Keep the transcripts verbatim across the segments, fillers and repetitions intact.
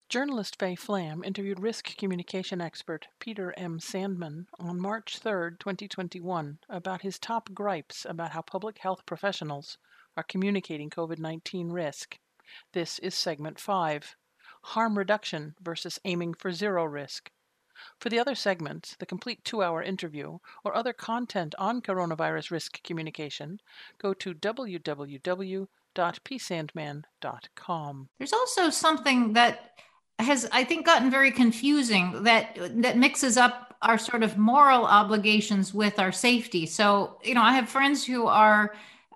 Journalist Faye Flam interviewed risk communication expert Peter M. Sandman on March third, twenty twenty-one, about his top gripes about how public health professionals are communicating COVID nineteen risk. This is segment five, harm reduction versus aiming for zero risk. For the other segments, the complete two-hour interview, or other content on coronavirus risk communication, go to w w w dot p sandman dot com. There's also something that has, I think, gotten very confusing that that mixes up our sort of moral obligations with our safety. So, you know, I have friends who are,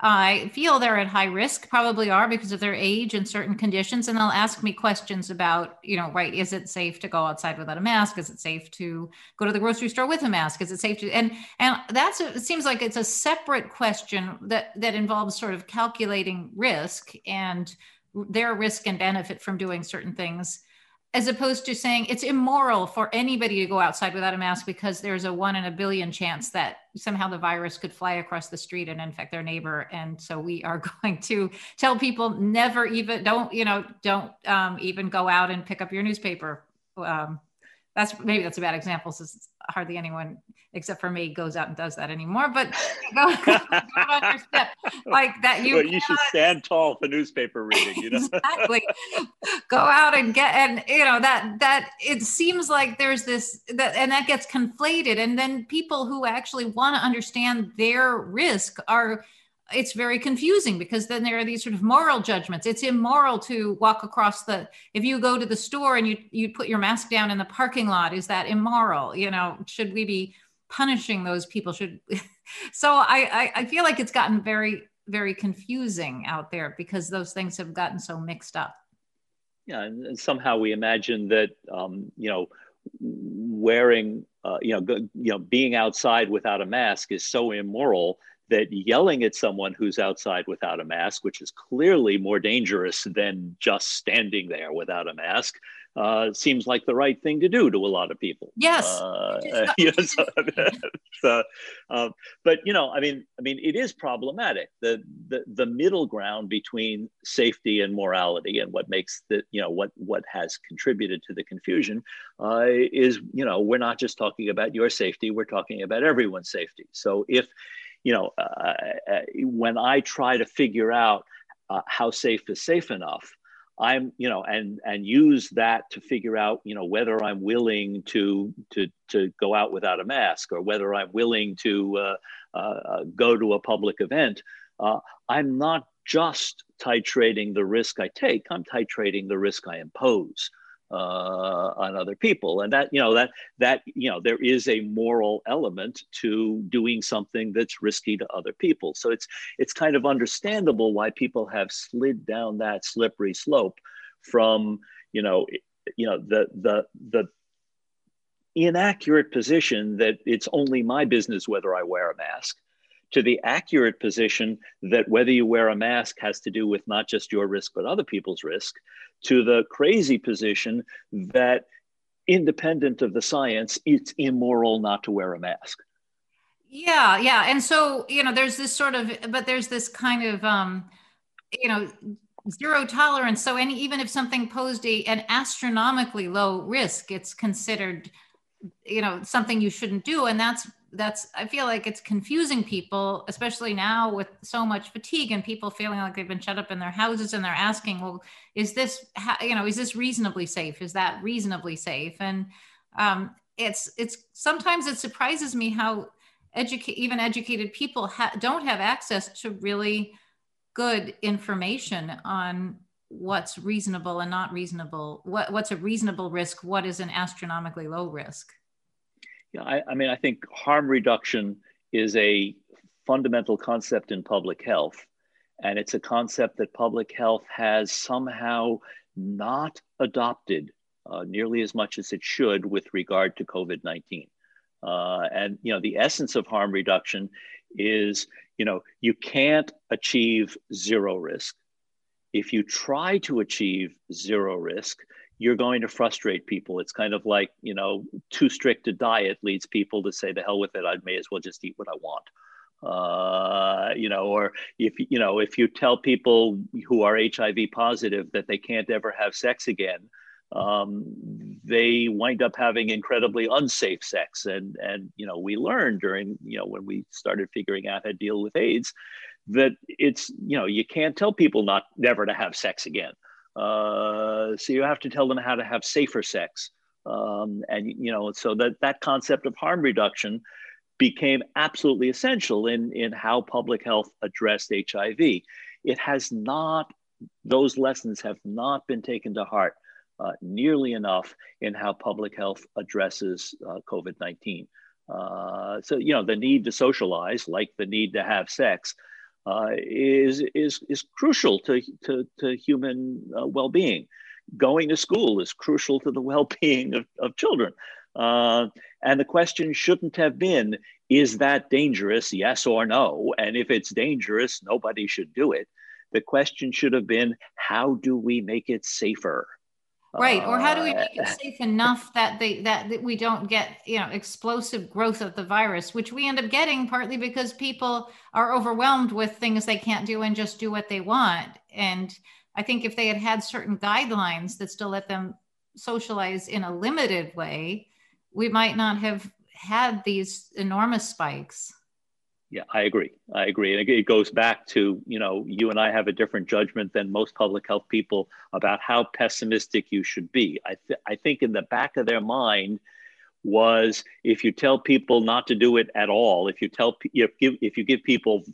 I feel they're at high risk, probably are because of their age and certain conditions. And they'll ask me questions about, you know, right, is it safe to go outside without a mask? Is it safe to go to the grocery store with a mask? Is it safe to, and, and that's, a, it seems like it's a separate question that, that involves sort of calculating risk and their risk and benefit from doing certain things, as opposed to saying it's immoral for anybody to go outside without a mask because there's a one in a billion chance that somehow the virus could fly across the street and infect their neighbor. And so we are going to tell people never even, don't, you know, don't um, even go out and pick up your newspaper. Um, that's maybe that's a bad example since hardly anyone except for me goes out and does that anymore, but go, go on your step like that. You, well, you should stand tall for newspaper reading, you know? Exactly. Go out and get, and you know, that, that it seems like there's this, that, and that gets conflated. And then people who actually want to understand their risk are, it's very confusing because then there are these sort of moral judgments. It's immoral to walk across the, if you go to the store and you, you put your mask down in the parking lot, is that immoral? You know, should we be punishing those people? Should, so I, I, I feel like it's gotten very, very confusing out there because those things have gotten so mixed up. Yeah, and somehow we imagine that, um, you know, wearing, uh, you know, go, you know, being outside without a mask is so immoral that yelling at someone who's outside without a mask, which is clearly more dangerous than just standing there without a mask, uh, seems like the right thing to do to a lot of people. Yes. Uh, you know, so, so, uh, but you know, I mean, I mean, it is problematic. The, the the middle ground between safety and morality, and what makes the, you know, what what has contributed to the confusion, uh, is, you know, we're not just talking about your safety; we're talking about everyone's safety. So if you know, uh, when I try to figure out uh, how safe is safe enough, I'm, you know, and and use that to figure out, you know, whether I'm willing to to to go out without a mask, or whether I'm willing to uh, uh, go to a public event. Uh, I'm not just titrating the risk I take; I'm titrating the risk I impose Uh, on other people. And that, you know, that, that, you know, there is a moral element to doing something that's risky to other people. So it's, it's kind of understandable why people have slid down that slippery slope from, you know, you know, the, the, the inaccurate position that it's only my business whether I wear a mask, to the accurate position that whether you wear a mask has to do with not just your risk, but other people's risk, to the crazy position that independent of the science, it's immoral not to wear a mask. Yeah, yeah. And so, you know, there's this sort of, but there's this kind of, um, you know, zero tolerance. So any, even if something posed a, an astronomically low risk, it's considered, you know, something you shouldn't do. And that's, that's, I feel like it's confusing people, especially now with so much fatigue and people feeling like they've been shut up in their houses, and they're asking, well, is this, you know, is this reasonably safe? Is that reasonably safe? And um, it's, it's, sometimes it surprises me how educate, even educated people ha- don't have access to really good information on what's reasonable and not reasonable. What, what's a reasonable risk? What is an astronomically low risk? Yeah, I, I mean, I think harm reduction is a fundamental concept in public health. And it's a concept that public health has somehow not adopted uh, nearly as much as it should with regard to COVID nineteen. Uh, and, you know, the essence of harm reduction is, you know, you can't achieve zero risk. If you try to achieve zero risk, you're going to frustrate people. It's kind of like, you know, too strict a diet leads people to say, the hell with it, I may as well just eat what I want. Uh, you know, or if, you know, if you tell people who are H I V positive that they can't ever have sex again, um, they wind up having incredibly unsafe sex. And, and, you know, we learned during, you know, when we started figuring out how to deal with AIDS, that it's, you know, you can't tell people not never to have sex again. Uh, so you have to tell them how to have safer sex. Um, and, you know, so that, that concept of harm reduction became absolutely essential in, in how public health addressed H I V. It has not, those lessons have not been taken to heart uh, nearly enough in how public health addresses uh, COVID nineteen. Uh, so, you know, the need to socialize, like the need to have sex, uh, is, is, is crucial to, to, to human uh, well-being. Going to school is crucial to the well-being of, of children. Uh, and the question shouldn't have been, is that dangerous, yes or no? And if it's dangerous, nobody should do it. The question should have been, how do we make it safer? Right. Or how do we make it Uh, safe enough that they that, that we don't get, you know, explosive growth of the virus, which we end up getting partly because people are overwhelmed with things they can't do and just do what they want. And I think if they had had certain guidelines that still let them socialize in a limited way, we might not have had these enormous spikes. Yeah, I agree. I agree. And it goes back to, you know, you and I have a different judgment than most public health people about how pessimistic you should be. I, th- I think in the back of their mind was, if you tell people not to do it at all, if you tell, if, give, if you give people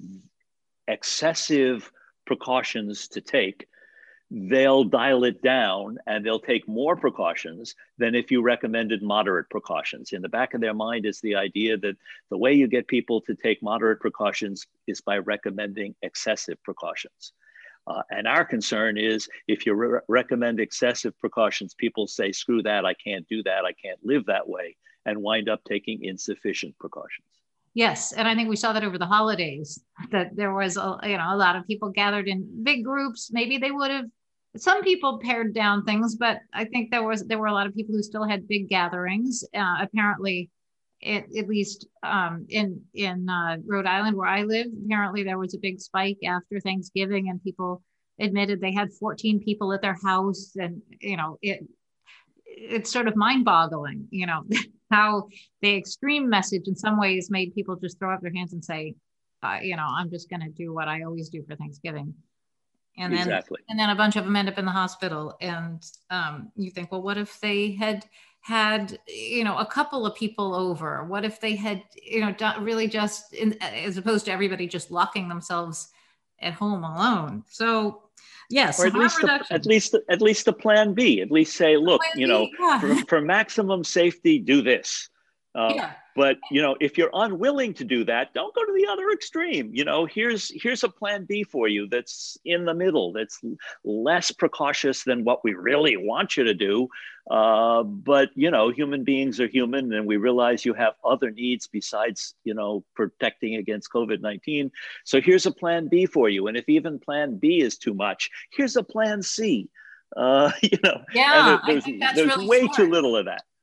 excessive precautions to take, they'll dial it down and they'll take more precautions than if you recommended moderate precautions. In the back of their mind is the idea that the way you get people to take moderate precautions is by recommending excessive precautions. Uh, and our concern is, if you re- recommend excessive precautions, people say, screw that, I can't do that, I can't live that way, and wind up taking insufficient precautions. Yes, and I think we saw that over the holidays, that there was a, you know, a lot of people gathered in big groups. Maybe they would have, some people pared down things, but I think there was there were a lot of people who still had big gatherings. Uh, apparently, it, at least um, in in uh, Rhode Island, where I live, apparently there was a big spike after Thanksgiving, and people admitted they had fourteen people at their house, and you know, it it's sort of mind-boggling, you know, how the extreme message in some ways made people just throw up their hands and say, uh, you know, I'm just going to do what I always do for Thanksgiving. And then, exactly. and then a bunch of them end up in the hospital. And um, you think, well, what if they had had, you know, a couple of people over? What if they had, you know, really just, in, as opposed to everybody just locking themselves at home alone? So, yes, or at least, the, at least, at least the plan B. At least say, look, you know, yeah. for, for maximum safety, do this. Uh, yeah. But, you know, if you're unwilling to do that, don't go to the other extreme. You know, here's here's a plan B for you that's in the middle, that's less precautious than what we really want you to do. Uh, but, you know, human beings are human, and we realize you have other needs besides, you know, protecting against COVID nineteen. So here's a plan B for you. And if even plan B is too much, here's a plan C. Uh, you know, yeah, and there's, I think that's there's really way smart. too little of that.